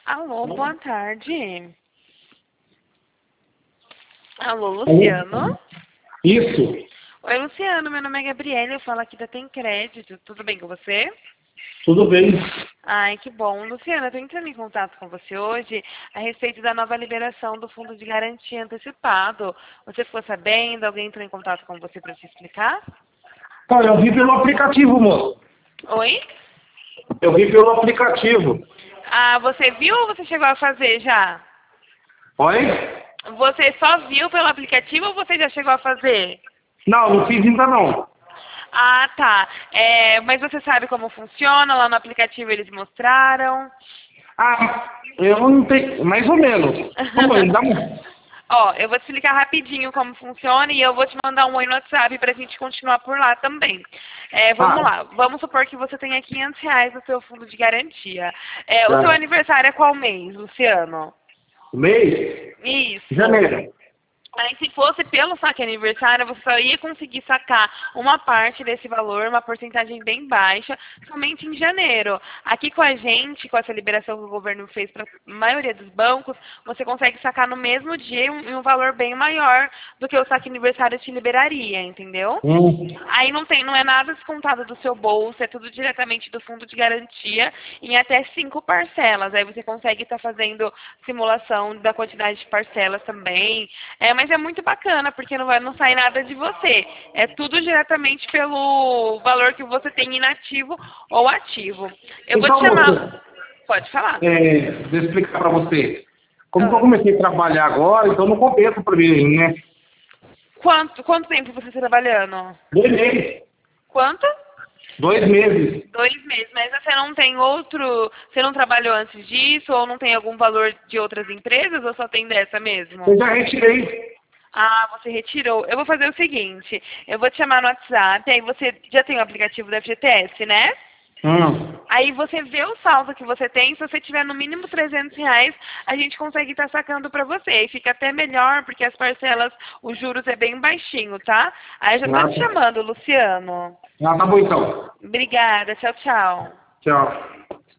Alô, boa tarde. Alô, Luciano? Isso, Oi, Luciano, meu nome é Gabriela, eu falo aqui da Tem Crédito. Tudo bem com você? tudo bem. Ai, que bom. Luciano, eu tô entrando em contato com você hoje a respeito da nova liberação do Fundo de Garantia Antecipado. Você ficou sabendo? Alguém entrou em contato com você para te explicar? Cara, eu vi pelo aplicativo, moço. Oi? Eu vi pelo aplicativo. Ah, você viu ou você chegou a fazer já? Oi? Você só viu pelo aplicativo ou você já chegou a fazer? Não, não fiz ainda não. Ah, tá. Mas você sabe como funciona? Lá no aplicativo eles mostraram. Ah, eu não tenho, mais ou menos. Como é? Dá um... Ó, eu vou te explicar rapidinho como funciona e eu vou te mandar um oi no WhatsApp pra gente continuar por lá também. Vamos Ah, lá. Vamos supor que você tenha R$ 500 no seu fundo de garantia. O seu tá. aniversário é qual mês, Luciano? Mês? Isso. Janeiro. Aí, se fosse pelo saque aniversário, você só ia conseguir sacar uma parte desse valor, uma porcentagem bem baixa, somente em janeiro. Aqui com a gente, com essa liberação que o governo fez para a maioria dos bancos, você consegue sacar no mesmo dia em um valor bem maior do que o saque aniversário te liberaria, entendeu? Aí não é nada descontado do seu bolso, é tudo diretamente do fundo de garantia em até 5 parcelas. Aí você consegue estar fazendo simulação da quantidade de parcelas também. Mas é muito bacana, porque não sai nada de você. É tudo diretamente pelo valor que você tem inativo ou ativo. Eu vou te Então, chamar. moço, Pode falar. deixa eu explicar para você. Como que eu Ah. comecei a trabalhar agora, então não compensa para mim, né? Quanto tempo você está trabalhando? 2 meses. Quanto? 2 meses. 2 meses, mas você não tem outro. Você não trabalhou antes disso, ou não tem algum valor de outras empresas, ou só tem dessa mesmo? Eu já retirei. Ah, você retirou. Eu vou fazer o seguinte, eu vou te chamar no WhatsApp, aí você já tem o aplicativo da FGTS, né? Hum. Aí você vê o saldo que você tem, se você tiver no mínimo R$ 300, a gente consegue estar sacando para você. E fica até melhor, porque as parcelas, os juros é bem baixinho, tá? Aí eu já tô Ah, te chamando, Luciano. tá bom então. Obrigada, tchau, tchau. Tchau.